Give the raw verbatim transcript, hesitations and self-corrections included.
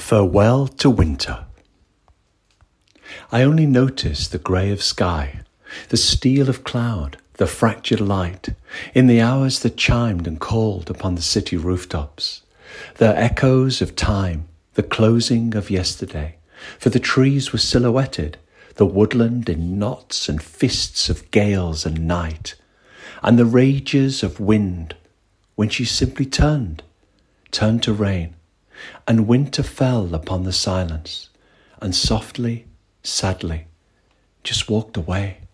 Farewell to winter. I only noticed the grey of sky, the steel of cloud, the fractured light, in the hours that chimed and called upon the city rooftops, the echoes of time, the closing of yesterday, for the trees were silhouetted, the woodland in knots and fists of gales and night, and the rages of wind, when she simply turned, turned to rain, and winter fell upon the silence, and softly, sadly, just walked away.